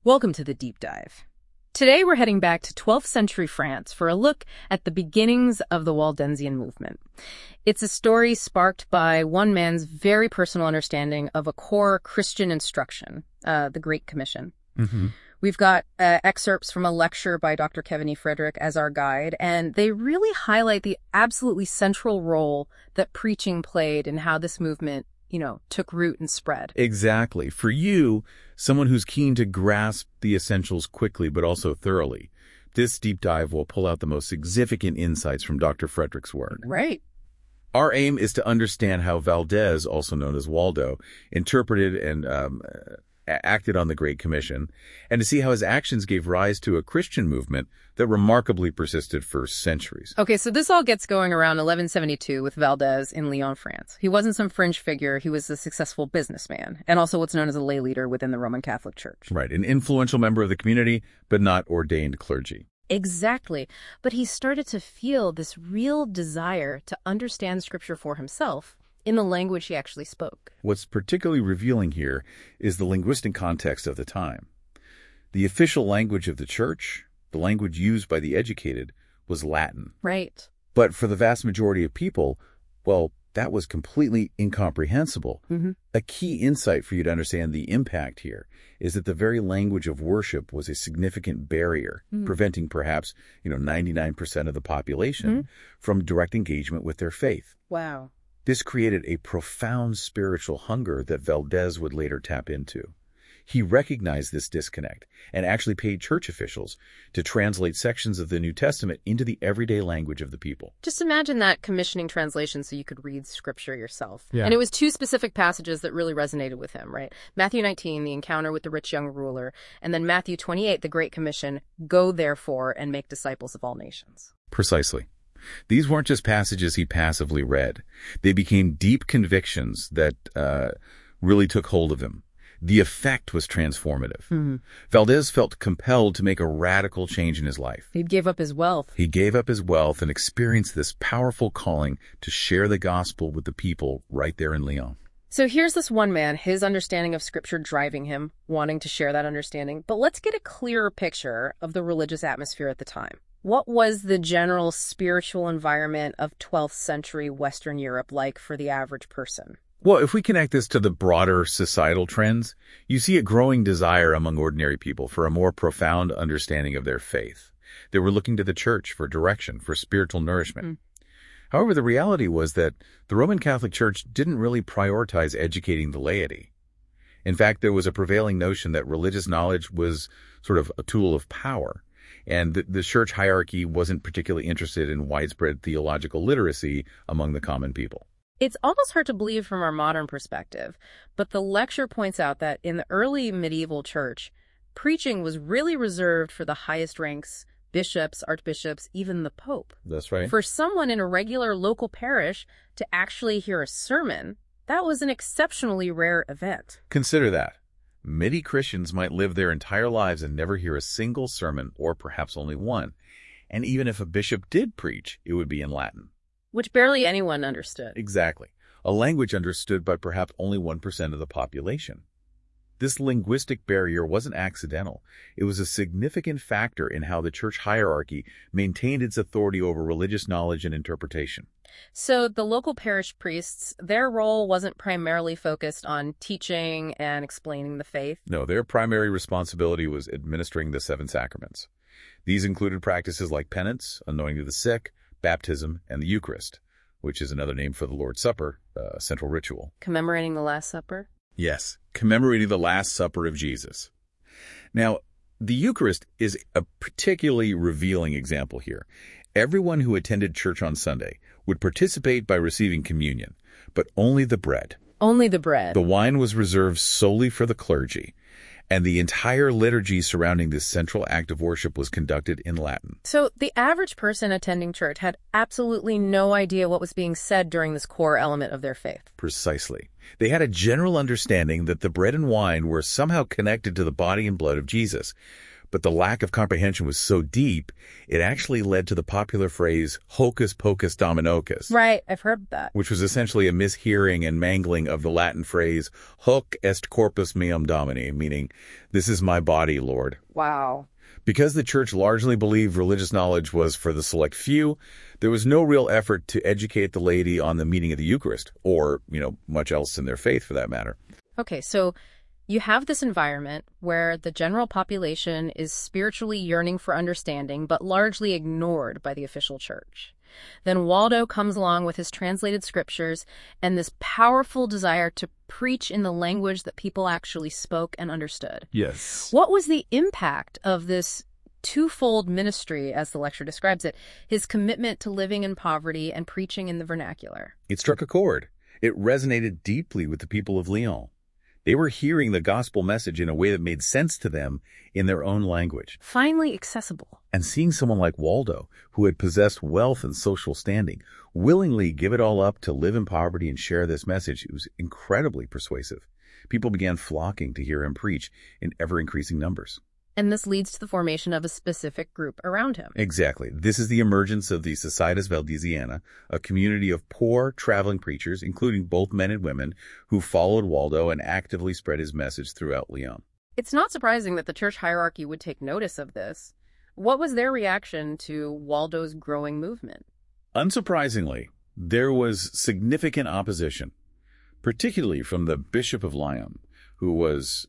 Welcome to the Deep Dive. Today we're heading back to 12th century France for a look at the beginnings of the Waldensian movement. It's a story sparked by one man's very personal understanding of a core Christian instruction, the Great Commission. Mm-hmm. We've got excerpts from a lecture by Dr. Kevin E. Frederick as our guide, and they really highlight the absolutely central role that preaching played in how this movement took root and spread. Exactly. For you, someone who's keen to grasp the essentials quickly but also thoroughly, this deep dive will pull out the most significant insights from Dr. Frederick's work. Right. Our aim is to understand how Valdez, also known as Waldo, interpreted and acted on the Great Commission, and to see how his actions gave rise to a Christian movement that remarkably persisted for centuries. Okay, so this all gets going around 1172 with Valdez in Lyon, France. He wasn't some fringe figure. He was a successful businessman, and also what's known as a lay leader within the Roman Catholic Church. Right, an influential member of the community, but not ordained clergy. Exactly. But he started to feel this real desire to understand Scripture for himself in the language he actually spoke. What's particularly revealing here is the linguistic context of the time. The official language of the church, the language used by the educated, was Latin. Right. But for the vast majority of people, well, that was completely incomprehensible. Mm-hmm. A key insight for you to understand the impact here is that the very language of worship was a significant barrier, preventing perhaps 99% of the population from direct engagement with their faith. Wow. This created a profound spiritual hunger that Valdez would later tap into. He recognized this disconnect and actually paid church officials to translate sections of the New Testament into the everyday language of the people. Just imagine that commissioning translation so you could read Scripture yourself. Yeah. And it was two specific passages that really resonated with him, right? Matthew 19, the encounter with the rich young ruler, and then Matthew 28, the Great Commission, go therefore and make disciples of all nations. Precisely. These weren't just passages he passively read. They became deep convictions that really took hold of him. The effect was transformative. Mm-hmm. Valdez felt compelled to make a radical change in his life. He gave up his wealth. He gave up his wealth and experienced this powerful calling to share the gospel with the people right there in Lyon. So here's this one man, his understanding of Scripture driving him, wanting to share that understanding. But let's get a clearer picture of the religious atmosphere at the time. What was the general spiritual environment of 12th century Western Europe like for the average person? Well, if we connect this to the broader societal trends, you see a growing desire among ordinary people for a more profound understanding of their faith. They were looking to the church for direction, for spiritual nourishment. However, the reality was that the Roman Catholic Church didn't really prioritize educating the laity. In fact, there was a prevailing notion that religious knowledge was sort of a tool of power, and the church hierarchy wasn't particularly interested in widespread theological literacy among the common people. It's almost hard to believe from our modern perspective, but the lecture points out that in the early medieval church, preaching was really reserved for the highest ranks, bishops, archbishops, even the Pope. That's right. For someone in a regular local parish to actually hear a sermon, that was an exceptionally rare event. Consider that. Many Christians might live their entire lives and never hear a single sermon, or perhaps only one. And even if a bishop did preach, it would be in Latin. Which barely anyone understood. Exactly. A language understood by perhaps only 1% of the population. This linguistic barrier wasn't accidental. It was a significant factor in how the church hierarchy maintained its authority over religious knowledge and interpretation. So the local parish priests, their role wasn't primarily focused on teaching and explaining the faith. No, their primary responsibility was administering the 7 sacraments. These included practices like penance, anointing of the sick, baptism, and the Eucharist, which is another name for the Lord's Supper, a central ritual. Commemorating the Last Supper? Yes, commemorating the Last Supper of Jesus. Now, the Eucharist is a particularly revealing example here. Everyone who attended church on Sunday would participate by receiving communion, but only the bread. Only the bread. The wine was reserved solely for the clergy, and the entire liturgy surrounding this central act of worship was conducted in Latin. So the average person attending church had absolutely no idea what was being said during this core element of their faith. Precisely. They had a general understanding that the bread and wine were somehow connected to the body and blood of Jesus, But the lack of comprehension was so deep, it actually led to the popular phrase, hocus pocus dominocus. Right, I've heard that. Which was essentially a mishearing and mangling of the Latin phrase, hoc est corpus meum domini, meaning, this is my body, Lord. Wow. Because the church largely believed religious knowledge was for the select few, there was no real effort to educate the laity on the meaning of the Eucharist, or, much else in their faith for that matter. Okay, so you have this environment where the general population is spiritually yearning for understanding, but largely ignored by the official church. Then Waldo comes along with his translated scriptures and this powerful desire to preach in the language that people actually spoke and understood. Yes. What was the impact of this twofold ministry, as the lecture describes it, his commitment to living in poverty and preaching in the vernacular? It struck a chord. It resonated deeply with the people of Lyon. They were hearing the gospel message in a way that made sense to them in their own language. Finally accessible. And seeing someone like Waldo, who had possessed wealth and social standing, willingly give it all up to live in poverty and share this message, it was incredibly persuasive. People began flocking to hear him preach in ever-increasing numbers. And this leads to the formation of a specific group around him. Exactly. This is the emergence of the Societas Valdesiana, a community of poor traveling preachers, including both men and women, who followed Waldo and actively spread his message throughout Lyon. It's not surprising that the church hierarchy would take notice of this. What was their reaction to Waldo's growing movement? Unsurprisingly, there was significant opposition, particularly from the Bishop of Lyon, who was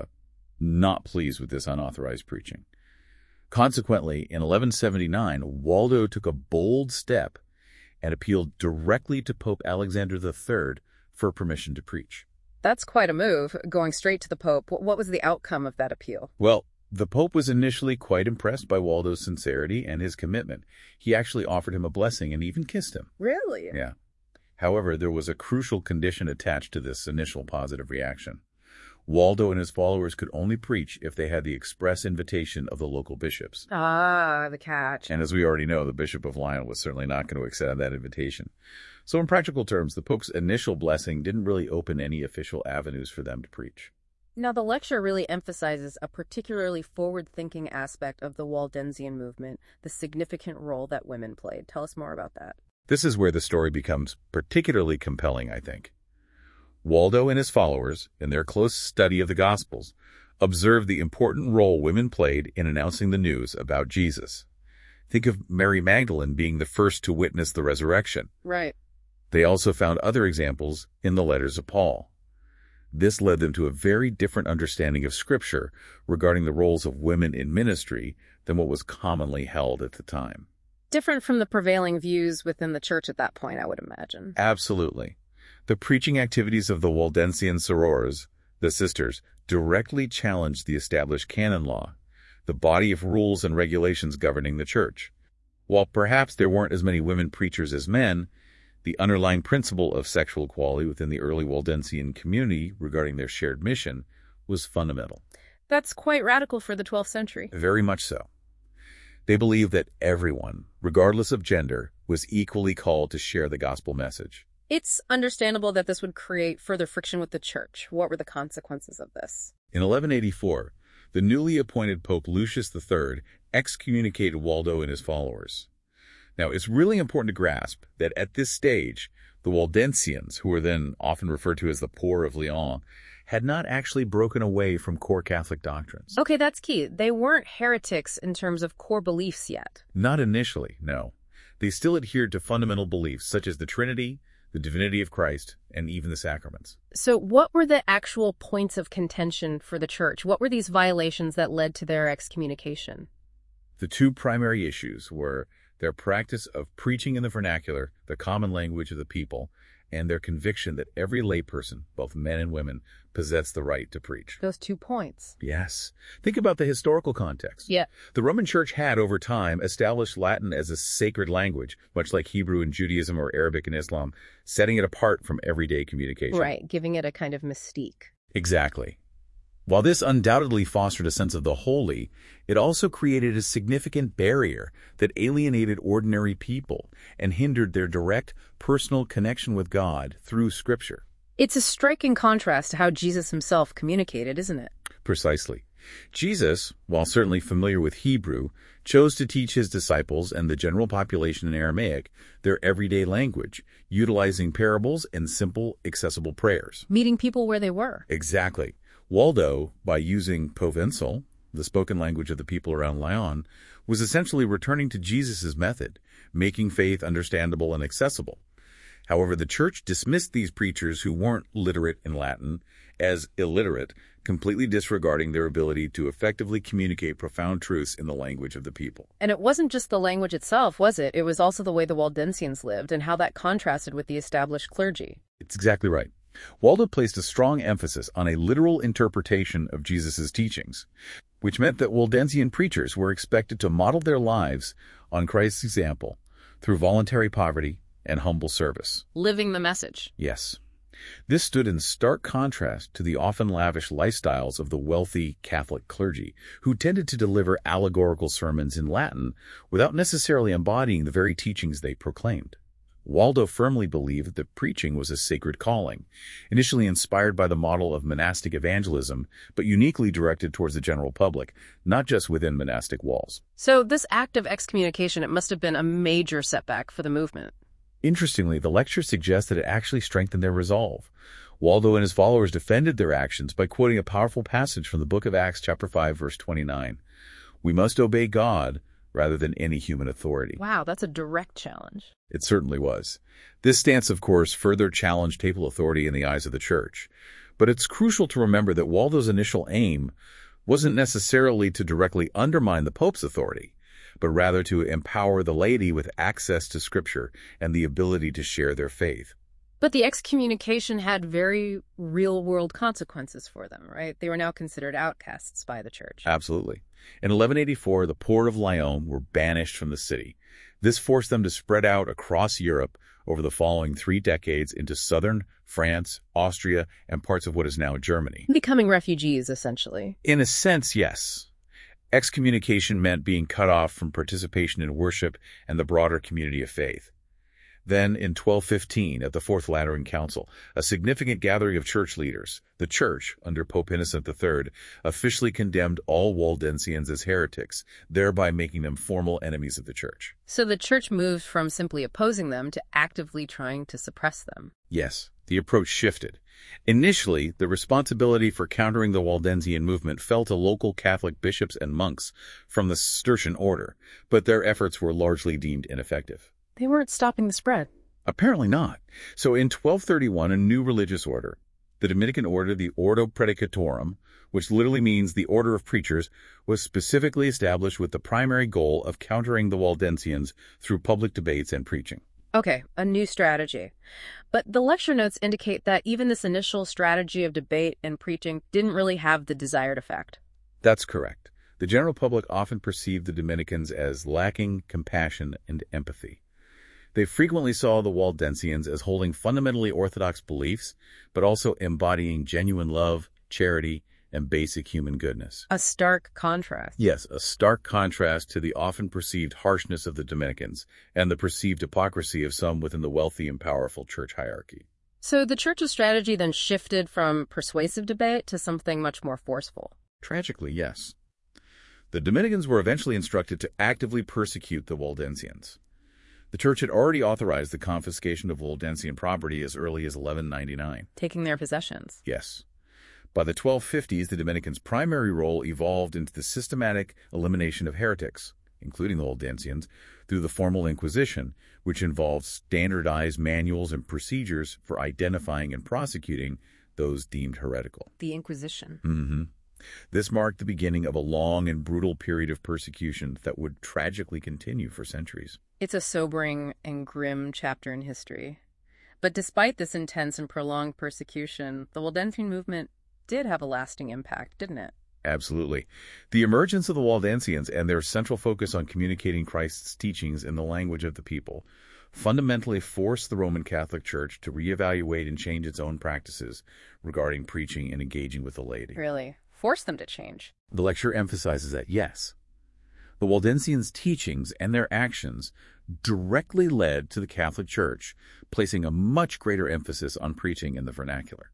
not pleased with this unauthorized preaching. Consequently, in 1179, Waldo took a bold step and appealed directly to Pope Alexander III for permission to preach. That's quite a move, going straight to the Pope. What was the outcome of that appeal? Well, the Pope was initially quite impressed by Waldo's sincerity and his commitment. He actually offered him a blessing and even kissed him. Really? Yeah. However, there was a crucial condition attached to this initial positive reaction. Waldo and his followers could only preach if they had the express invitation of the local bishops. Ah, the catch. And as we already know, the Bishop of Lyon was certainly not going to accept that invitation. So in practical terms, the Pope's initial blessing didn't really open any official avenues for them to preach. Now, the lecture really emphasizes a particularly forward-thinking aspect of the Waldensian movement, the significant role that women played. Tell us more about that. This is where the story becomes particularly compelling, I think. Waldo and his followers, in their close study of the Gospels, observed the important role women played in announcing the news about Jesus. Think of Mary Magdalene being the first to witness the resurrection. Right. They also found other examples in the letters of Paul. This led them to a very different understanding of Scripture regarding the roles of women in ministry than what was commonly held at the time. Different from the prevailing views within the church at that point, I would imagine. Absolutely. The preaching activities of the Waldensian sorors, the sisters, directly challenged the established canon law, the body of rules and regulations governing the church. While perhaps there weren't as many women preachers as men, the underlying principle of sexual equality within the early Waldensian community regarding their shared mission was fundamental. That's quite radical for the 12th century. Very much so. They believed that everyone, regardless of gender, was equally called to share the gospel message. It's understandable that this would create further friction with the church. What were the consequences of this? In 1184, the newly appointed Pope Lucius III excommunicated Waldo and his followers. Now, it's really important to grasp that at this stage, the Waldensians, who were then often referred to as the poor of Lyon, had not actually broken away from core Catholic doctrines. Okay, that's key. They weren't heretics in terms of core beliefs yet. Not initially, no. They still adhered to fundamental beliefs such as the Trinity, the divinity of Christ, and even the sacraments. So what were the actual points of contention for the church? What were these violations that led to their excommunication? The two primary issues were their practice of preaching in the vernacular, the common language of the people, and their conviction that every layperson, both men and women, possessed the right to preach. Those 2 points. Yes. Think about the historical context. Yeah. The Roman Church had, over time, established Latin as a sacred language, much like Hebrew in Judaism or Arabic in Islam, setting it apart from everyday communication. Right, giving it a kind of mystique. Exactly. While this undoubtedly fostered a sense of the holy, it also created a significant barrier that alienated ordinary people and hindered their direct, personal connection with God through Scripture. It's a striking contrast to how Jesus himself communicated, isn't it? Precisely. Jesus, while certainly familiar with Hebrew, chose to teach his disciples and the general population in Aramaic their everyday language, utilizing parables and simple, accessible prayers. Meeting people where they were. Exactly. Waldo, by using Provençal, the spoken language of the people around Lyon, was essentially returning to Jesus' method, making faith understandable and accessible. However, the church dismissed these preachers who weren't literate in Latin as illiterate, completely disregarding their ability to effectively communicate profound truths in the language of the people. And it wasn't just the language itself, was it? It was also the way the Waldensians lived and how that contrasted with the established clergy. It's exactly right. Waldo placed a strong emphasis on a literal interpretation of Jesus' teachings, which meant that Waldensian preachers were expected to model their lives on Christ's example through voluntary poverty and humble service. Living the message. Yes. This stood in stark contrast to the often lavish lifestyles of the wealthy Catholic clergy, who tended to deliver allegorical sermons in Latin without necessarily embodying the very teachings they proclaimed. Waldo firmly believed that preaching was a sacred calling, initially inspired by the model of monastic evangelism, but uniquely directed towards the general public, not just within monastic walls. So this act of excommunication, it must have been a major setback for the movement. Interestingly, the lecture suggests that it actually strengthened their resolve. Waldo and his followers defended their actions by quoting a powerful passage from the book of Acts, chapter 5, verse 29. We must obey God rather than any human authority. Wow, that's a direct challenge. It certainly was. This stance, of course, further challenged papal authority in the eyes of the church. But it's crucial to remember that Waldo's initial aim wasn't necessarily to directly undermine the Pope's authority, but rather to empower the laity with access to Scripture and the ability to share their faith. But the excommunication had very real-world consequences for them, right? They were now considered outcasts by the church. Absolutely. In 1184, the poor of Lyon were banished from the city. This forced them to spread out across Europe over the following 3 decades into southern France, Austria, and parts of what is now Germany. Becoming refugees, essentially. In a sense, yes. Excommunication meant being cut off from participation in worship and the broader community of faith. Then, in 1215, at the Fourth Lateran Council, a significant gathering of church leaders, the Church, under Pope Innocent III, officially condemned all Waldensians as heretics, thereby making them formal enemies of the Church. So the church moved from simply opposing them to actively trying to suppress them. Yes, the approach shifted. Initially, the responsibility for countering the Waldensian movement fell to local Catholic bishops and monks from the Cistercian order, but their efforts were largely deemed ineffective. They weren't stopping the spread. Apparently not. So in 1231, a new religious order, the Dominican order, the Ordo Predicatorum, which literally means the order of preachers, was specifically established with the primary goal of countering the Waldensians through public debates and preaching. Okay, a new strategy. But the lecture notes indicate that even this initial strategy of debate and preaching didn't really have the desired effect. That's correct. The general public often perceived the Dominicans as lacking compassion and empathy. They frequently saw the Waldensians as holding fundamentally orthodox beliefs, but also embodying genuine love, charity, and basic human goodness. A stark contrast. Yes, a stark contrast to the often perceived harshness of the Dominicans and the perceived hypocrisy of some within the wealthy and powerful church hierarchy. So the church's strategy then shifted from persuasive debate to something much more forceful. Tragically, yes. The Dominicans were eventually instructed to actively persecute the Waldensians. The church had already authorized the confiscation of Waldensian property as early as 1199. Taking their possessions. Yes. By the 1250s, the Dominicans' primary role evolved into the systematic elimination of heretics, including the Waldensians, through the formal Inquisition, which involved standardized manuals and procedures for identifying and prosecuting those deemed heretical. The Inquisition. Mm-hmm. This marked the beginning of a long and brutal period of persecution that would tragically continue for centuries. It's a sobering and grim chapter in history. But despite this intense and prolonged persecution, the Waldensian movement did have a lasting impact, didn't it? Absolutely. The emergence of the Waldensians and their central focus on communicating Christ's teachings in the language of the people fundamentally forced the Roman Catholic Church to reevaluate and change its own practices regarding preaching and engaging with the laity. Really? Force them to change? The lecture emphasizes that, yes, the Waldensians' teachings and their actions directly led to the Catholic Church placing a much greater emphasis on preaching in the vernacular.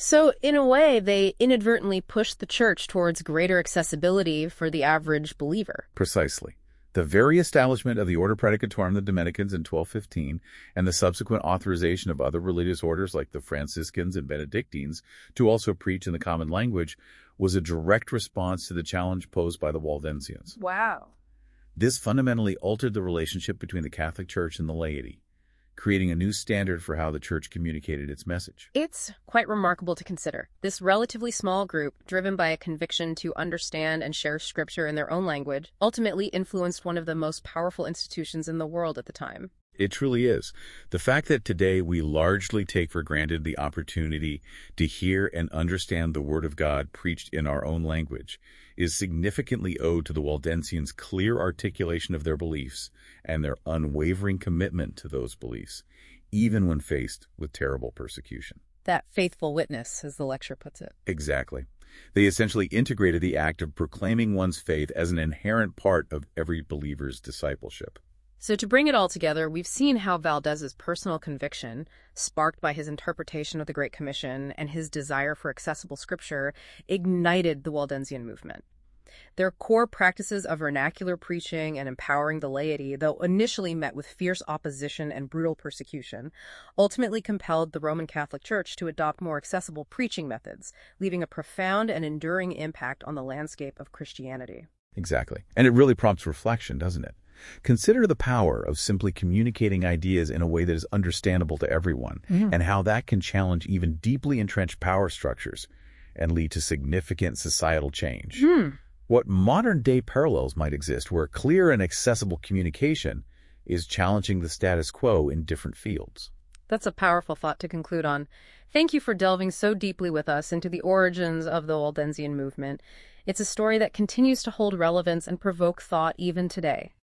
So, in a way, they inadvertently pushed the church towards greater accessibility for the average believer. Precisely. The very establishment of the Order Praedicatorum of the Dominicans in 1215 and the subsequent authorization of other religious orders like the Franciscans and Benedictines to also preach in the common language was a direct response to the challenge posed by the Waldensians. Wow. This fundamentally altered the relationship between the Catholic Church and the laity, creating a new standard for how the Church communicated its message. It's quite remarkable to consider. This relatively small group, driven by a conviction to understand and share Scripture in their own language, ultimately influenced one of the most powerful institutions in the world at the time. It truly is. The fact that today we largely take for granted the opportunity to hear and understand the Word of God preached in our own language is significantly owed to the Waldensians' clear articulation of their beliefs and their unwavering commitment to those beliefs, even when faced with terrible persecution. That faithful witness, as the lecture puts it. Exactly. They essentially integrated the act of proclaiming one's faith as an inherent part of every believer's discipleship. So to bring it all together, we've seen how Valdez's personal conviction, sparked by his interpretation of the Great Commission and his desire for accessible Scripture, ignited the Waldensian movement. Their core practices of vernacular preaching and empowering the laity, though initially met with fierce opposition and brutal persecution, ultimately compelled the Roman Catholic Church to adopt more accessible preaching methods, leaving a profound and enduring impact on the landscape of Christianity. Exactly. And it really prompts reflection, doesn't it? Consider the power of simply communicating ideas in a way that is understandable to everyone, and how that can challenge even deeply entrenched power structures and lead to significant societal change. What modern-day parallels might exist where clear and accessible communication is challenging the status quo in different fields. That's a powerful thought to conclude on. Thank you for delving so deeply with us into the origins of the Waldensian movement. It's a story that continues to hold relevance and provoke thought even today.